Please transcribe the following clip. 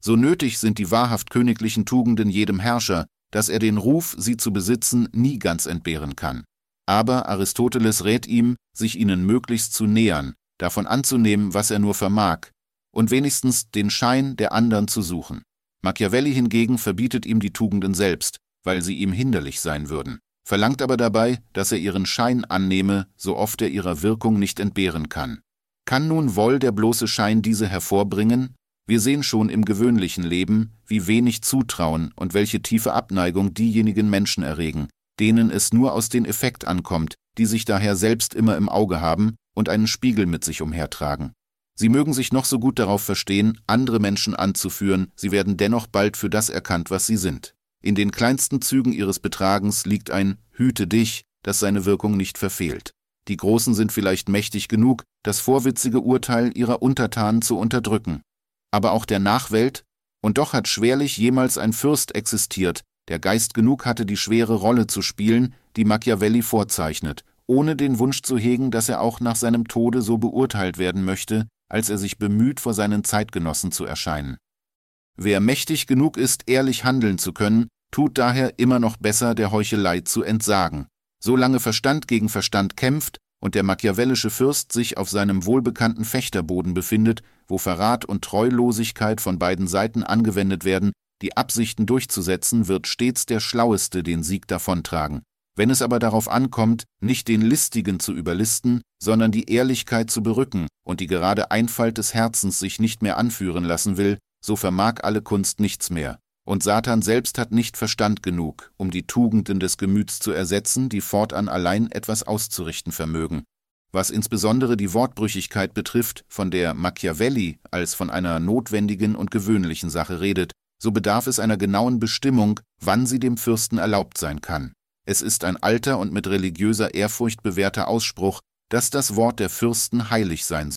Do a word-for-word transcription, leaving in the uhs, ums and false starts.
So nötig sind die wahrhaft königlichen Tugenden jedem Herrscher, dass er den Ruf, sie zu besitzen, nie ganz entbehren kann. Aber Aristoteles rät ihm, sich ihnen möglichst zu nähern, davon anzunehmen, was er nur vermag, und wenigstens den Schein der anderen zu suchen. Machiavelli hingegen verbietet ihm die Tugenden selbst, weil sie ihm hinderlich sein würden, verlangt aber dabei, dass er ihren Schein annehme, so oft er ihrer Wirkung nicht entbehren kann. Kann nun wohl der bloße Schein diese hervorbringen? Wir sehen schon im gewöhnlichen Leben, wie wenig Zutrauen und welche tiefe Abneigung diejenigen Menschen erregen, denen es nur aus den Effekt ankommt, die sich daher selbst immer im Auge haben und einen Spiegel mit sich umhertragen. Sie mögen sich noch so gut darauf verstehen, andere Menschen anzuführen, sie werden dennoch bald für das erkannt, was sie sind. In den kleinsten Zügen ihres Betragens liegt ein »Hüte dich«, das seine Wirkung nicht verfehlt. Die Großen sind vielleicht mächtig genug, das vorwitzige Urteil ihrer Untertanen zu unterdrücken. Aber auch der Nachwelt, und doch hat schwerlich jemals ein Fürst existiert, der Geist genug hatte, die schwere Rolle zu spielen, die Machiavelli vorzeichnet, ohne den Wunsch zu hegen, dass er auch nach seinem Tode so beurteilt werden möchte, als er sich bemüht, vor seinen Zeitgenossen zu erscheinen. Wer mächtig genug ist, ehrlich handeln zu können, tut daher immer noch besser, der Heuchelei zu entsagen. Solange Verstand gegen Verstand kämpft und der machiavellische Fürst sich auf seinem wohlbekannten Fechterboden befindet, wo Verrat und Treulosigkeit von beiden Seiten angewendet werden, die Absichten durchzusetzen, wird stets der Schlaueste den Sieg davontragen. Wenn es aber darauf ankommt, nicht den Listigen zu überlisten, sondern die Ehrlichkeit zu berücken und die gerade Einfalt des Herzens sich nicht mehr anführen lassen will, so vermag alle Kunst nichts mehr. Und Satan selbst hat nicht Verstand genug, um die Tugenden des Gemüts zu ersetzen, die fortan allein etwas auszurichten vermögen. Was insbesondere die Wortbrüchigkeit betrifft, von der Machiavelli als von einer notwendigen und gewöhnlichen Sache redet, so bedarf es einer genauen Bestimmung, wann sie dem Fürsten erlaubt sein kann. Es ist ein alter und mit religiöser Ehrfurcht bewährter Ausspruch, dass das Wort der Fürsten heilig sein